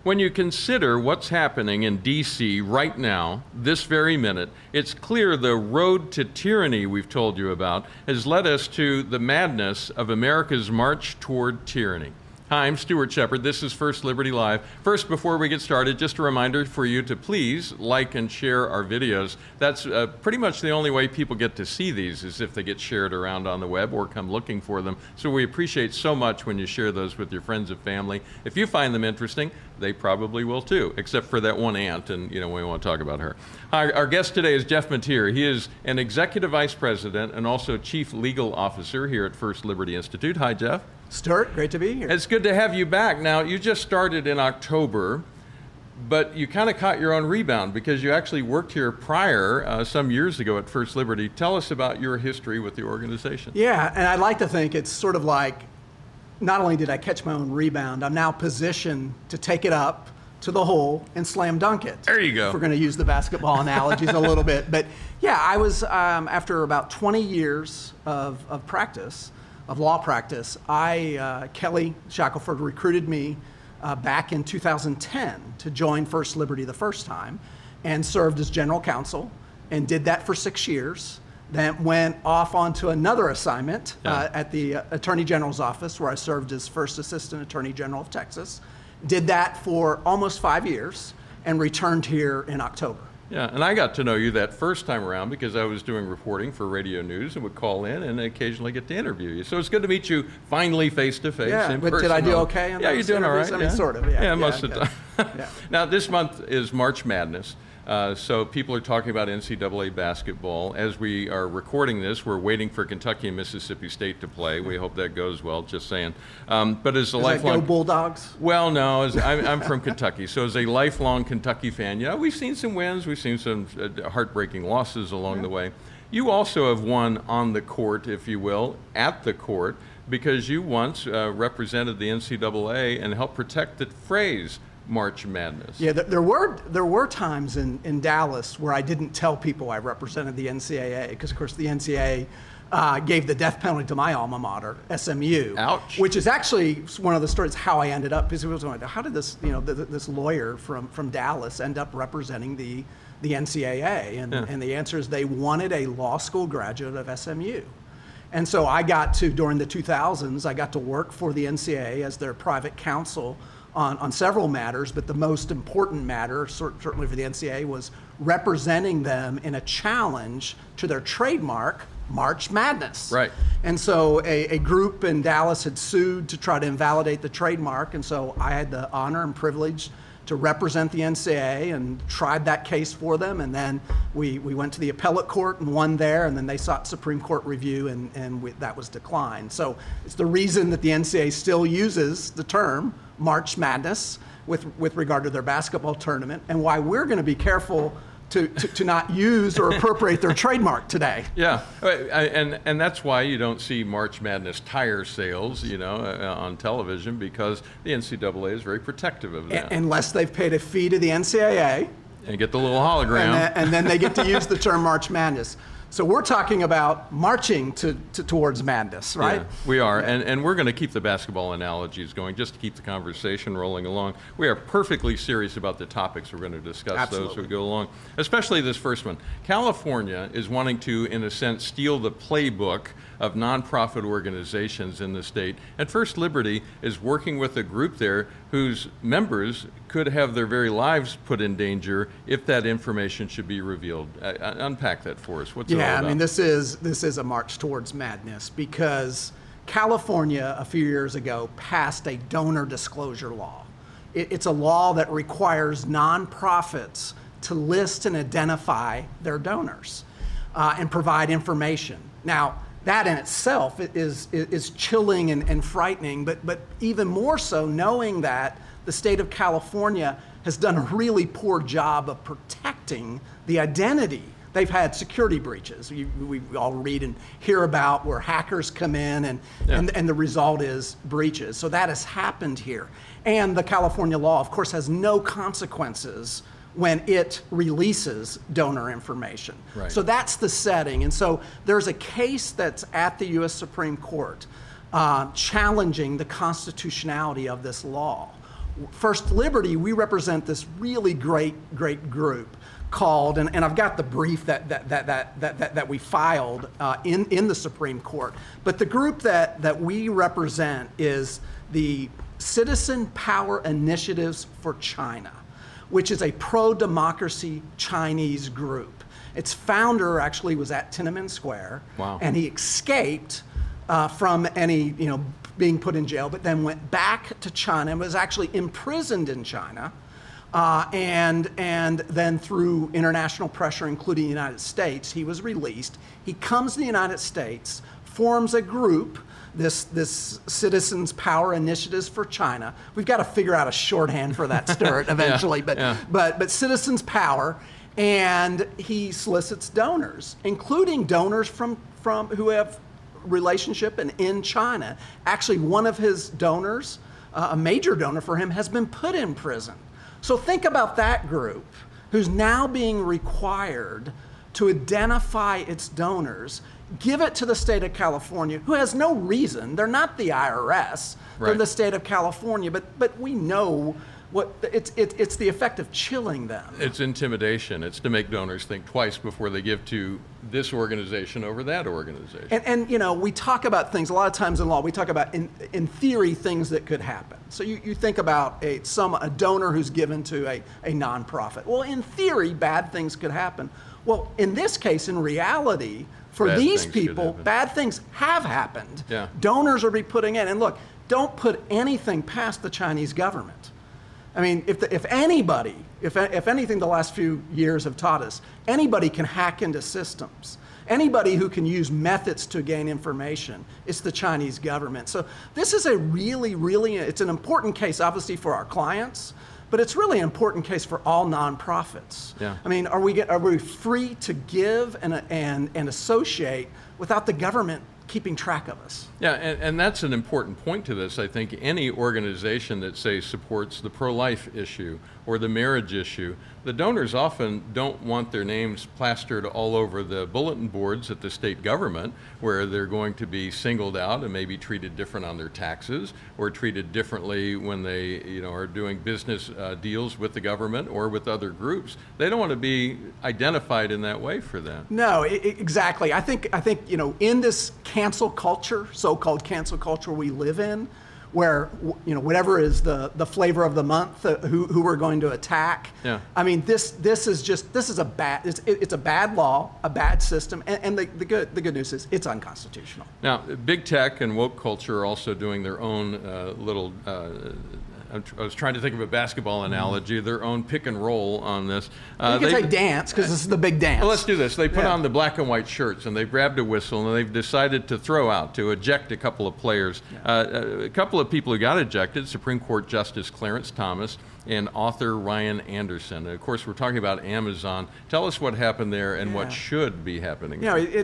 When you consider what's happening in D.C. right now, this very minute, it's clear the road to tyranny we've told you about has led us to the madness of America's march toward tyranny. Hi, I'm Stuart Shepard. This is First Liberty Live. First, before we get started, just a reminder for you to please like and share our videos. That's pretty much the only way people get to see these, is if they get shared around on the web or come looking for them. So we appreciate so much when you share those with your friends and family. If you find them interesting, they probably will too, except for that one aunt, and we want to talk about her. Our guest today is Jeff Mateer. He is an executive vice president and also chief legal officer here at First Liberty Institute. Hi, Jeff. Stuart, great to be here. It's good to have you back. Now, you just started in October, but you kind of caught your own rebound because you actually worked here prior, some years ago at First Liberty. Tell us about your history with the organization. Yeah, and I'd like to think it's sort of like, not only did I catch my own rebound, I'm now positioned to take it up to the hole and slam dunk it. There you go. If we're going to use the basketball analogies a little bit. But yeah, I was, after about 20 years of practice, of law practice, Kelly Shackelford recruited me back in 2010 to join First Liberty the first time, and served as general counsel and did that for 6 years. Then went off onto another assignment at the Attorney General's office, where I served as First Assistant Attorney General of Texas. Did that for almost 5 years and returned here in October. Yeah, and I got to know you that first time around because I was doing reporting for Radio News and would call in and occasionally get to interview you. So it's good to meet you finally face-to-face. Yeah, but did I do okay? Yeah, you're doing all right. I mean, sort of, yeah. Yeah, most of the time. Yeah. Now, this month is March Madness. So people are talking about NCAA basketball. As we are recording this, we're waiting for Kentucky and Mississippi State to play. We hope that goes well, just saying. But as a lifelong... Does that go Bulldogs? Well, no, I'm from Kentucky. So as a lifelong Kentucky fan, we've seen some wins. We've seen some heartbreaking losses along the way. You also have won on the court, if you will, at the court, because you once represented the NCAA and helped protect the phrase March Madness. Yeah, there were times in Dallas where I didn't tell people I represented the NCAA, because of course the NCAA gave the death penalty to my alma mater, SMU. Ouch. Which is actually one of the stories how I ended up, because it was like, how did this this lawyer from Dallas end up representing the NCAA? And the answer is they wanted a law school graduate of SMU. And so I got to, during the 2000s, I got to work for the NCAA as their private counsel on several matters, but the most important matter, certainly for the NCAA, was representing them in a challenge to their trademark, March Madness. Right. And so a group in Dallas had sued to try to invalidate the trademark, and so I had the honor and privilege to represent the NCAA and tried that case for them, and then we went to the appellate court and won there, and then they sought Supreme Court review, and that was declined. So it's the reason that the NCAA still uses the term March Madness with regard to their basketball tournament, and why we're going to be careful to not use or appropriate their trademark today. Yeah, and that's why you don't see March Madness tire sales, on television, because the NCAA is very protective of that. Unless they've paid a fee to the NCAA. And get the little hologram. And then they get to use the term March Madness. So we're talking about marching towards madness, right? Yeah, we are, and we're going to keep the basketball analogies going just to keep the conversation rolling along. We are perfectly serious about the topics we're going to discuss. Absolutely. Those as we go along, especially this first one. California is wanting to, in a sense, steal the playbook of nonprofit organizations in the state, and First Liberty is working with a group there whose members could have their very lives put in danger if that information should be revealed. Unpack that for us. What's it all about? I mean, this is a march towards madness, because California a few years ago passed a donor disclosure law. It's a law that requires nonprofits to list and identify their donors and provide information. Now, that in itself is chilling and frightening, but even more so knowing that the state of California has done a really poor job of protecting the identity. They've had security breaches. We all read and hear about where hackers come in and the result is breaches. So that has happened here. And the California law, of course, has no consequences when it releases donor information. Right. So that's the setting. And so there's a case that's at the U.S. Supreme Court challenging the constitutionality of this law. First Liberty, we represent this really great group called, and I've got the brief that we filed in the Supreme Court. But the group that we represent is the Citizen Power Initiatives for China, which is a pro-democracy Chinese group. Its founder actually was at Tiananmen Square, wow. and he escaped from any, being put in jail, but then went back to China and was actually imprisoned in China. And then through international pressure, including the United States, he was released. He comes to the United States, forms a group, this Citizens Power Initiatives for China. We've got to figure out a shorthand for that, Stuart, eventually. But Citizens Power, and he solicits donors, including donors from who have relationship and in China. Actually, one of his donors, a major donor for him, has been put in prison. So think about that group who's now being required to identify its donors, give it to the state of California, who has no reason. They're not the IRS. They're Right. the state of California. But we know what it's the effect of chilling them. It's intimidation. It's to make donors think twice before they give to this organization over that organization. And we talk about things, a lot of times in law, we talk about, in theory, things that could happen. So you think about a donor who's given to a nonprofit. Well, in theory, bad things could happen. Well, in this case, in reality, for Bad these things could people, happen. bad things have happened. Yeah. Donors are be putting in. And look, don't put anything past the Chinese government. I mean, if anything the last few years have taught us, anybody can hack into systems. Anybody who can use methods to gain information, it's the Chinese government. So this is a really, it's an important case, obviously, for our clients, but it's really an important case for all nonprofits. Yeah. I mean, are we free to give and associate without the government keeping track of us? Yeah, and that's an important point to this. I think any organization that, say, supports the pro-life issue or the marriage issue, the donors often don't want their names plastered all over the bulletin boards at the state government, where they're going to be singled out and maybe treated different on their taxes, or treated differently when they are doing business deals with the government or with other groups. They don't want to be identified in that way for them. No, exactly. I think in this cancel culture, so-called cancel culture we live in, where whatever is the flavor of the month, who we're going to attack. Yeah. I mean, this is a bad, it's a bad law, a bad system, and the good news is it's unconstitutional. Now, big tech and woke culture are also doing their own little. I was trying to think of a basketball analogy, their own pick and roll on this. You can say dance, because this is the big dance. Well, let's do this. They put on the black and white shirts, and they've grabbed a whistle, and they've decided to eject a couple of players. A couple of people who got ejected, Supreme Court Justice Clarence Thomas and author Ryan Anderson. And of course, we're talking about Amazon. Tell us what happened there and what should be happening.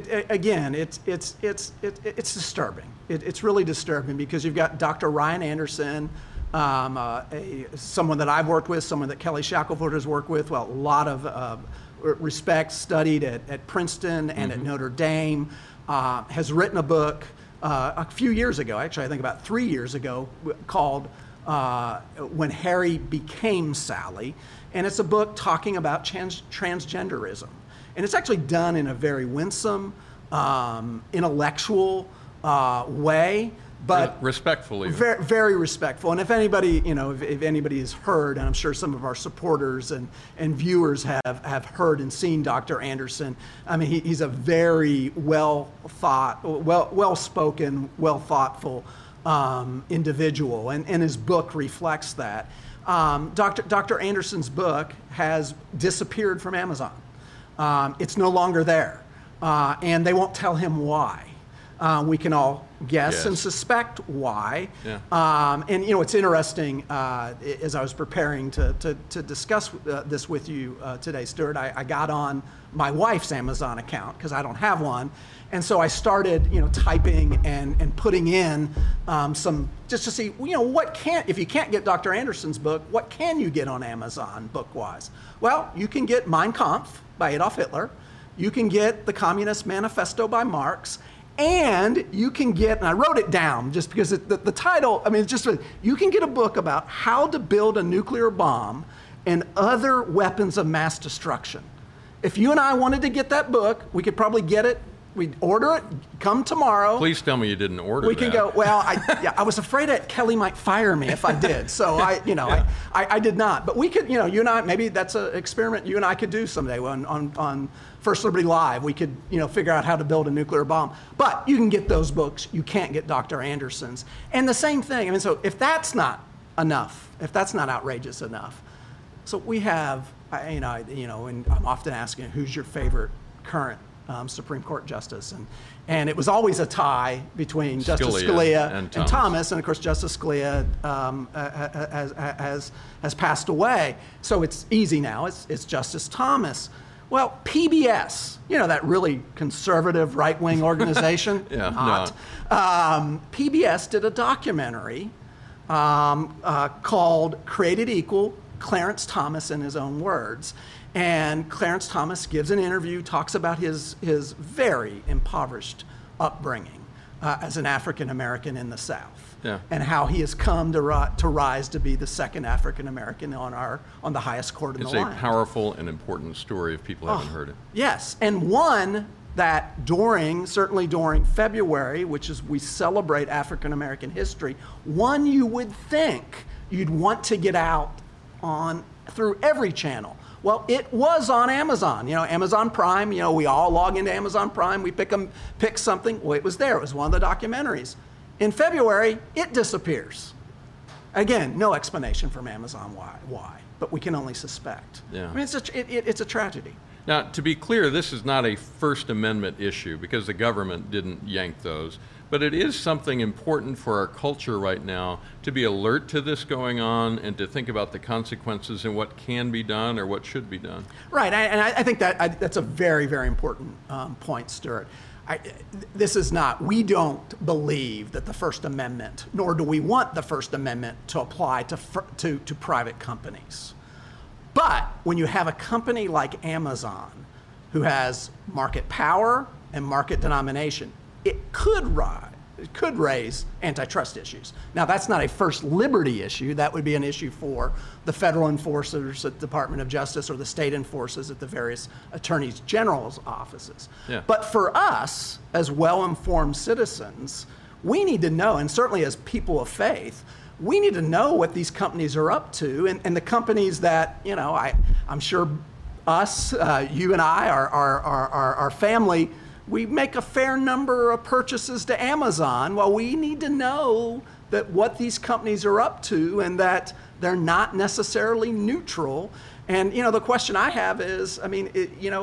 It's disturbing. It's really disturbing, because you've got Dr. Ryan Anderson, someone that I've worked with, someone that Kelly Shackelford has worked with, a lot of respect, studied at Princeton and at Notre Dame, has written a book a few years ago, actually I think about 3 years ago, called When Harry Became Sally. And it's a book talking about transgenderism. And it's actually done in a very winsome, intellectual way. But respectfully, very, very respectful. And if anybody, if anybody has heard, and I'm sure some of our supporters and viewers have heard and seen Dr. Anderson, I mean, he's a very well-spoken, well-thoughtful individual, and his book reflects that. Dr. Anderson's book has disappeared from Amazon. It's no longer there, and they won't tell him why. We can all guess and suspect why. Yeah. And it's interesting, as I was preparing to discuss this with you today, Stuart, I got on my wife's Amazon account, because I don't have one. And so I started, typing and putting in some, just to see, if you can't get Dr. Anderson's book, what can you get on Amazon book-wise? Well, you can get Mein Kampf by Adolf Hitler. You can get The Communist Manifesto by Marx. And you can get, and I wrote it down just because the title, I mean, it's just, you can get a book about how to build a nuclear bomb and other weapons of mass destruction. If you and I wanted to get that book, we could probably get it. We'd order it, come tomorrow. Please tell me you didn't order We that. can go, well, I was afraid that Kelly might fire me if I did. So I did not. But we could, you and I, maybe that's an experiment you and I could do someday on First Liberty Live. We could, figure out how to build a nuclear bomb. But you can get those books. You can't get Dr. Anderson's. And the same thing, I mean, so if that's not enough, if that's not outrageous enough, so we have, and I'm often asking, who's your favorite current Supreme Court justice, and it was always a tie between Justice Scalia and Thomas, and of course Justice Scalia has passed away, so it's easy now. It's Justice Thomas. Well, PBS, that really conservative right-wing organization, PBS did a documentary called "Created Equal: Clarence Thomas in His Own Words." And Clarence Thomas gives an interview, talks about his very impoverished upbringing as an African American in the South, and how he has come to rise to be the second African American on the highest court in the land. It's a powerful and important story if people haven't heard it. Yes, and one that certainly during February, which is we celebrate African American history, one you would think you'd want to get out on through every channel. Well, it was on Amazon. Amazon Prime, we all log into Amazon Prime, we pick something. Well, it was there. It was one of the documentaries. In February, it disappears. Again, no explanation from Amazon why, but we can only suspect. Yeah. I mean, it's a tragedy. Now, to be clear, this is not a First Amendment issue because the government didn't yank those. But it is something important for our culture right now to be alert to this going on and to think about the consequences and what can be done or what should be done. Right, and I think that's a very, very important point, Stuart. We don't believe that the First Amendment, nor do we want the First Amendment to apply to private companies. But when you have a company like Amazon who has market power and market domination, it could raise antitrust issues. Now, that's not a First Liberty issue. That would be an issue for the federal enforcers at the Department of Justice or the state enforcers at the various attorneys general's offices. Yeah. But for us, as well-informed citizens, we need to know, and certainly as people of faith, we need to know what these companies are up to, and the companies that, I'm sure us, you and I, our family, we make a fair number of purchases to Amazon. Well, we need to know that what these companies are up to and that they're not necessarily neutral. And, the question I have is, I mean,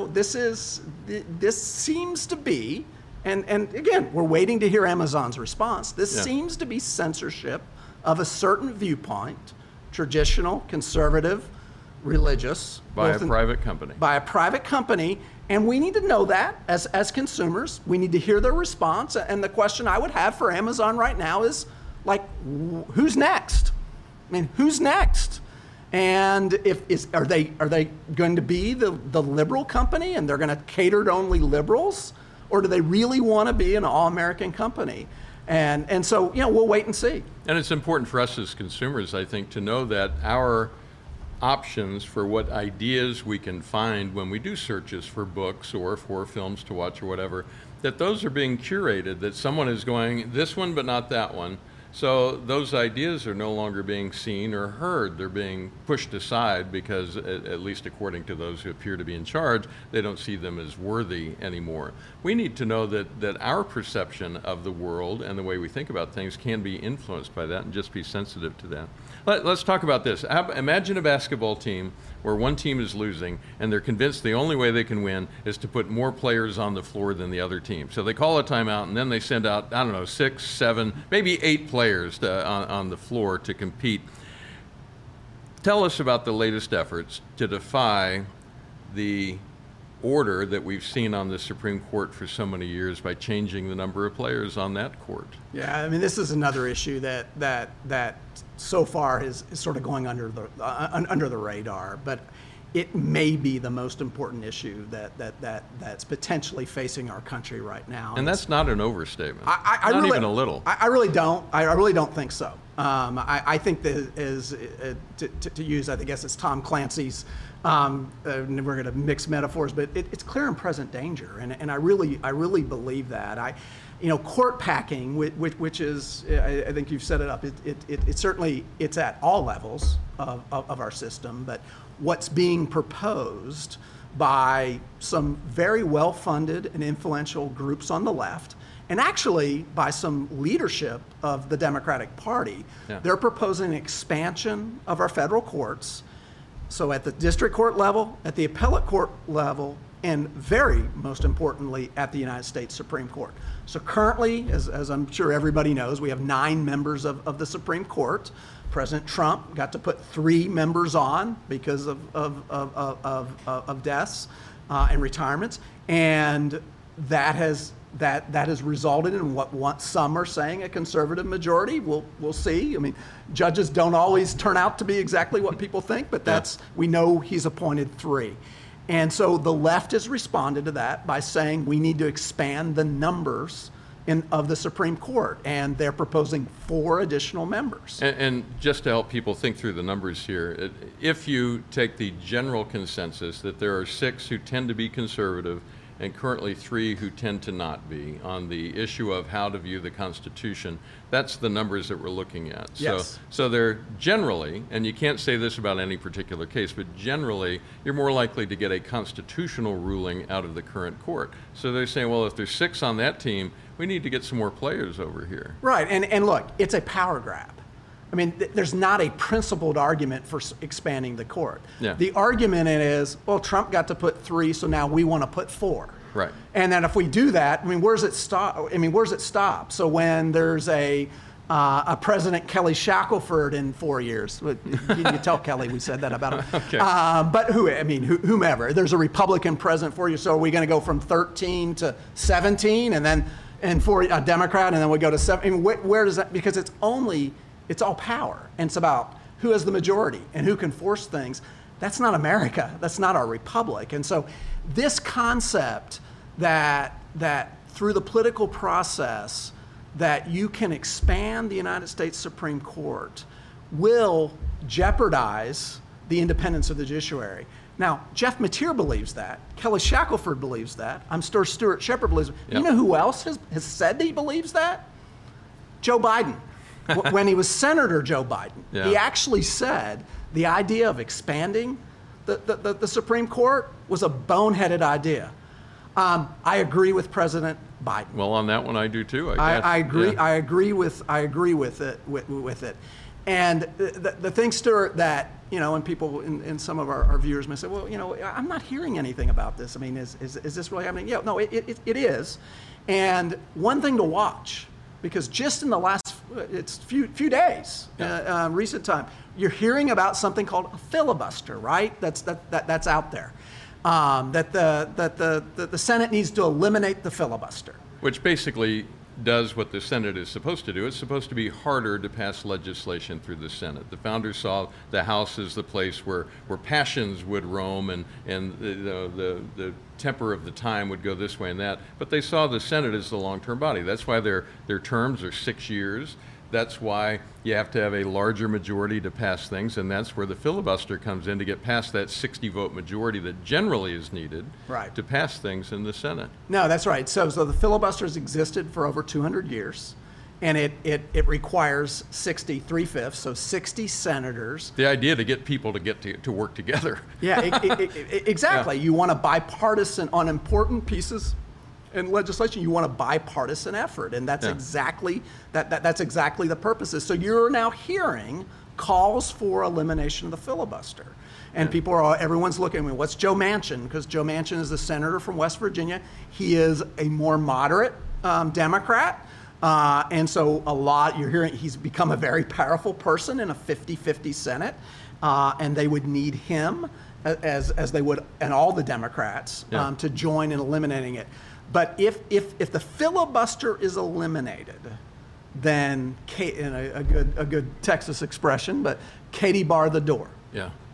this seems to be, and again, we're waiting to hear Amazon's response. This seems to be censorship of a certain viewpoint, traditional, conservative, religious. By a private company. By a private company. And we need to know that as consumers. We need to hear their response. And the question I would have for Amazon right now is, who's next? I mean, who's next? And are they going to be the liberal company and they're going to cater to only liberals? Or do they really want to be an all-American company? And so, we'll wait and see. And it's important for us as consumers, I think, to know that our options for what ideas we can find when we do searches for books or for films to watch or whatever, that those are being curated, that someone is going, this one but not that one. So those ideas are no longer being seen or heard. They're being pushed aside because, at least according to those who appear to be in charge, they don't see them as worthy anymore. We need to know that our perception of the world and the way we think about things can be influenced by that and just be sensitive to that. Let's talk about this. Imagine a basketball team where one team is losing and they're convinced the only way they can win is to put more players on the floor than the other team. So they call a timeout and then they send out, 6, 7, maybe 8 players on the floor to compete. Tell us about the latest efforts to defy the order that we've seen on the Supreme Court for so many years by changing the number of players on that court. Yeah, I mean, this is another issue that so far is sort of going under the radar, but it may be the most important issue that's potentially facing our country right now. And that's not an overstatement. Not really, even a little. I really don't. I really don't think so. I think that is to use, I guess it's Tom Clancy's. We're going to mix metaphors, but it's clear and present danger, and I really believe that. Court packing, which is, I think you've set it up. It certainly it's at all levels of our system, but what's being proposed by some very well-funded and influential groups on the left, and actually by some leadership of the Democratic Party, they're proposing an expansion of our federal courts. So at the district court level, at the appellate court level, and very most importantly, at the United States Supreme Court. So currently, as I'm sure everybody knows, we have 9 members of the Supreme Court. President Trump got to put 3 members on because of deaths and retirements, and that has resulted in what some are saying a conservative majority. We'll see. I mean, judges don't always turn out to be exactly what people think, but we know he's appointed 3. And so the left has responded to that by saying we need to expand the numbers of the Supreme Court, and they're proposing 4 additional members. And just to help people think through the numbers here, if you take the general consensus that there are 6 who tend to be conservative and currently 3 who tend to not be on the issue of how to view the Constitution, that's the numbers that we're looking at. Yes. So they're generally, and you can't say this about any particular case, but generally you're more likely to get a constitutional ruling out of the current court. So they're saying, well, if there's 6 on that team, we need to get some more players over here. Right, and look, it's a power grab. I mean, there's not a principled argument for expanding the court. Yeah. The argument is, well, Trump got to put 3, so now we want to put 4. Right. And then if we do that, I mean, where's it stop? So when there's a President Kelly Shackelford in 4 years, you tell Kelly we said that about him. Okay. But whomever. There's a Republican president 4 years, so are we going to go from 13 to 17, and for a Democrat, and then we go to 7? I mean, where does that? Because it's all power, and it's about who has the majority and who can force things. That's not America. That's not our republic. And so this concept that through the political process that you can expand the United States Supreme Court will jeopardize the independence of the judiciary. Now, Jeff Mateer believes that. Kelly Shackelford believes that. I'm sure Stuart Shepard believes it. Yep. You know who else has said that he believes that? Joe Biden. When he was Senator Joe Biden, he actually said the idea of expanding the Supreme Court was a boneheaded idea. I agree with President Biden. Well, on that one, I do too. I agree. Yeah. I agree with it. With it. And the thing, Stuart, that and people in some of our viewers may say, well, I'm not hearing anything about this. I mean, is this really happening? Yeah, no, it is. And one thing to watch, because just in the last few days, recent time, you're hearing about something called a filibuster, right? That's out there. That the Senate needs to eliminate the filibuster. Which basically does what the Senate is supposed to do. It's supposed to be harder to pass legislation through the Senate. The founders saw the House as the place where passions would roam and the temper of the time would go this way and that. But they saw the Senate as the long-term body. That's why their terms are 6 years. That's why you have to have a larger majority to pass things, and that's where the filibuster comes in to get past that 60-vote majority that generally is needed to pass things in the Senate. No, that's right. So the filibuster has existed for over 200 years, and it requires 63/5, so 60 senators. The idea to get people to work together. Yeah, exactly. Yeah. You want a bipartisan on important pieces in legislation. You want a bipartisan effort, and that's exactly that's exactly the purposes. So you're now hearing calls for elimination of the filibuster, and everyone's looking. I mean, what's Joe Manchin? Because Joe Manchin is the senator from West Virginia. He is a more moderate Democrat, and so you're hearing he's become a very powerful person in a 50-50 Senate, and they would need him as they would, and all the Democrats to join in eliminating it. But if the filibuster is eliminated, then in a good Texas expression, but Katie bar the door. Yeah.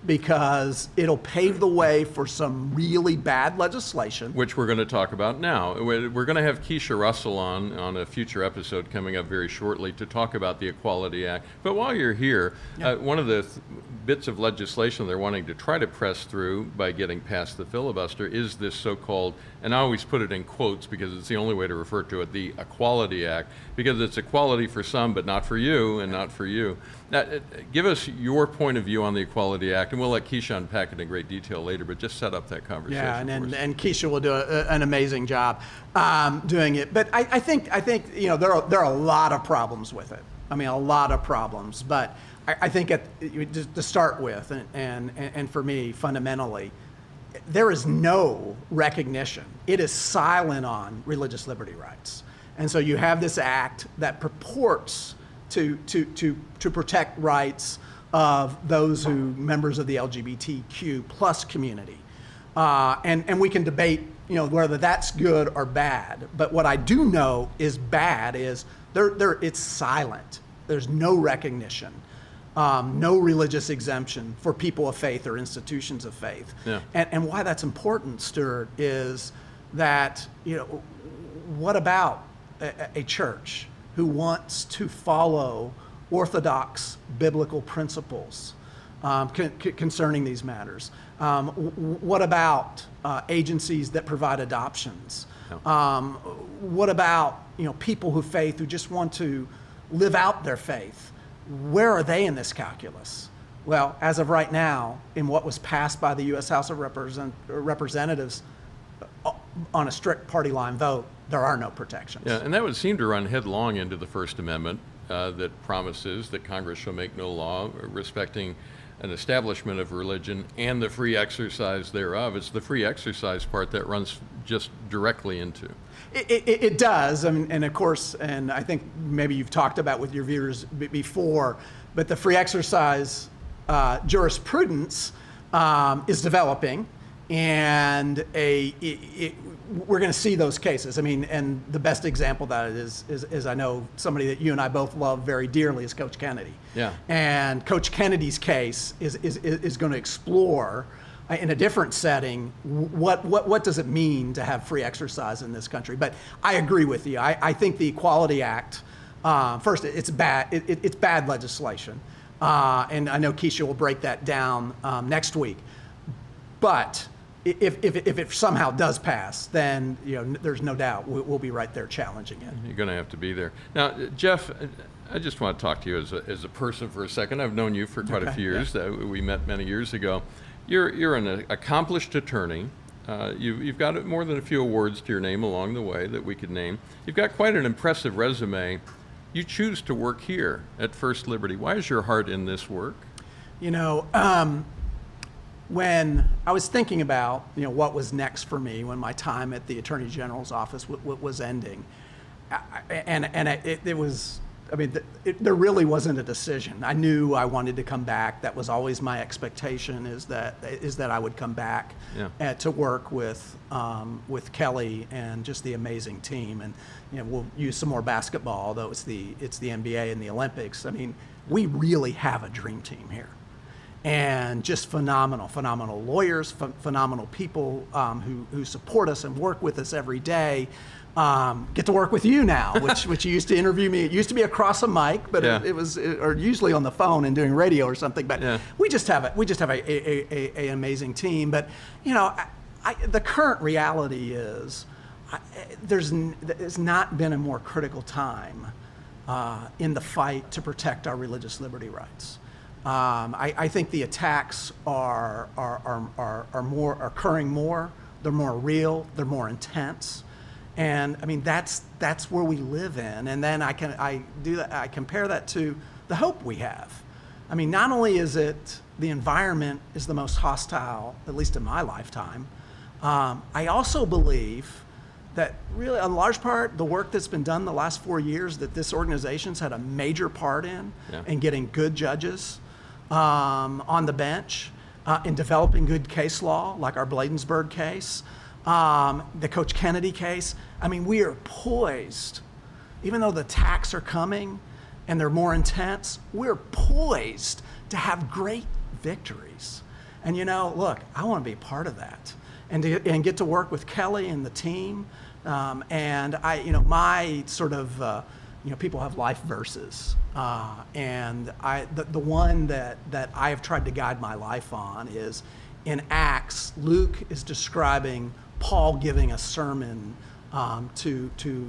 because it'll pave the way for some really bad legislation. Which we're going to talk about now. We're going to have Keisha Russell on a future episode coming up very shortly to talk about the Equality Act. But while you're here, one of the bits of legislation they're wanting to try to press through by getting past the filibuster is this so-called, and I always put it in quotes because it's the only way to refer to it, the Equality Act, because it's equality for some but not for you and not for you. Now, give us your point of view on the Equality Act, and we'll let Keisha unpack it in great detail later, but just set up that conversation. Yeah, and Keisha will do an amazing job doing it. But I think there are a lot of problems with it. I mean, a lot of problems. But I think to start with, and for me, fundamentally, there is no recognition. It is silent on religious liberty rights. And so you have this act that purports to protect rights of those members of the LGBTQ plus community. And we can debate, whether that's good or bad. But what I do know is bad is it's silent. There's no recognition, no religious exemption for people of faith or institutions of faith. Yeah. And why that's important, Stuart, is that, what about a church who wants to follow orthodox biblical principles concerning these matters? What about agencies that provide adoptions? What about people who just want to live out their faith? Where are they in this calculus? Well, as of right now, in what was passed by the U.S. House of Representatives on a strict party line vote, there are no protections. Yeah, and that would seem to run headlong into the First Amendment that promises that Congress shall make no law respecting an establishment of religion and the free exercise thereof. It's the free exercise part that runs just directly into. It does, and of course, and I think maybe you've talked about with your viewers before, but the free exercise jurisprudence is developing, and we're going to see those cases. I mean, and the best example of that is I know somebody that you and I both love very dearly is Coach Kennedy. Yeah. And Coach Kennedy's case is going to explore in a different setting what does it mean to have free exercise in this country. But I agree with you. I think the Equality Act, first, it's bad. It's bad legislation, and I know Keisha will break that down next week. But if it somehow does pass, then there's no doubt we'll be right there challenging it. You're going to have to be there. Now, Jeff, I just want to talk to you as a person for a second. I've known you for quite a few years. Yeah. We met many years ago. You're an accomplished attorney. You've got more than a few awards to your name along the way that we could name. You've got quite an impressive resume. You choose to work here at First Liberty. Why is your heart in this work? When I was thinking about what was next for me when my time at the Attorney General's office was ending, it was, there really wasn't a decision. I knew I wanted to come back. That was always my expectation, is that I would come back to work with Kelly and just the amazing team. And we'll use some more basketball, although it's the NBA and the Olympics. I mean, we really have a dream team here. And just phenomenal lawyers, phenomenal people who support us and work with us every day. Get to work with you now, which you used to interview me. It used to be across a mic, but it was or usually on the phone and doing radio or something. But we just have a amazing team. But the current reality is there's not been a more critical time in the fight to protect our religious liberty rights. I think the attacks are occurring more. They're more real. They're more intense, and that's where we live in. And then I compare that to the hope we have. Not only is it the environment is the most hostile, at least in my lifetime. I also believe that really, in large part, the work that's been done the last 4 years that this organization's had a major part in getting good judges on the bench, in developing good case law, like our Bladensburg case, the Coach Kennedy case. We are poised, even though the attacks are coming and they're more intense, we're poised to have great victories. And look, I want to be a part of that, and get to work with Kelly and the team. And my sort of, people have life verses, and the one that I have tried to guide my life on is in Acts. Luke is describing Paul giving a sermon to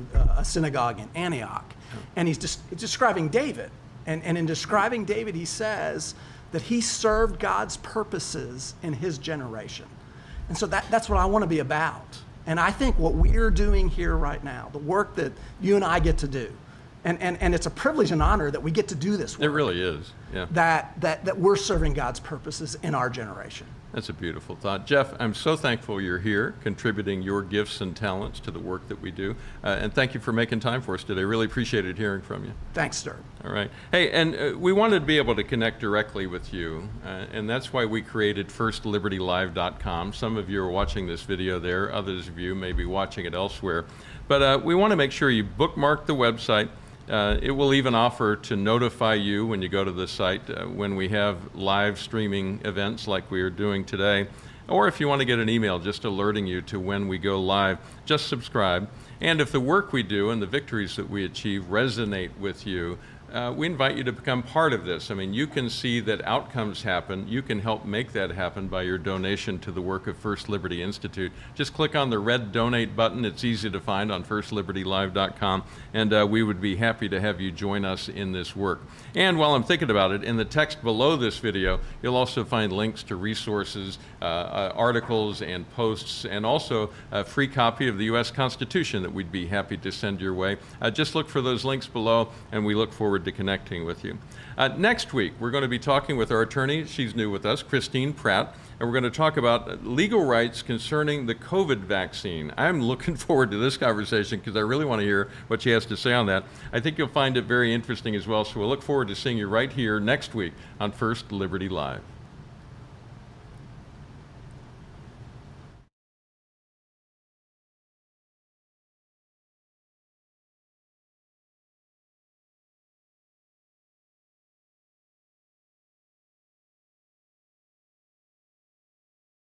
a synagogue in Antioch, and he's describing David, and in describing David, he says that he served God's purposes in his generation. And so that's what I want to be about. And I think what we're doing here right now, the work that you and I get to do, and it's a privilege and honor that we get to do this work. It really is, yeah. That we're serving God's purposes in our generation. That's a beautiful thought. Jeff, I'm so thankful you're here, contributing your gifts and talents to the work that we do. And thank you for making time for us today. Really appreciated hearing from you. Thanks, Sturb. All right. Hey, and we wanted to be able to connect directly with you, and that's why we created FirstLibertyLive.com. Some of you are watching this video there. Others of you may be watching it elsewhere. But we want to make sure you bookmark the website. It will even offer to notify you when you go to the site when we have live streaming events like we are doing today. Or if you want to get an email just alerting you to when we go live, just subscribe. And if the work we do and the victories that we achieve resonate with you, we invite you to become part of this. I mean, you can see that outcomes happen. You can help make that happen by your donation to the work of First Liberty Institute. Just click on the red donate button. It's easy to find on FirstLibertyLive.com, and we would be happy to have you join us in this work. And while I'm thinking about it, in the text below this video, you'll also find links to resources, articles, and posts, and also a free copy of the U.S. Constitution that we'd be happy to send your way. Just look for those links below, and we look forward to connecting with you. Next week, we're going to be talking with our attorney. She's new with us, Christine Pratt, and we're going to talk about legal rights concerning the COVID vaccine. I'm looking forward to this conversation because I really want to hear what she has to say on that. I think you'll find it very interesting as well, so we'll look forward to seeing you right here next week on First Liberty Live.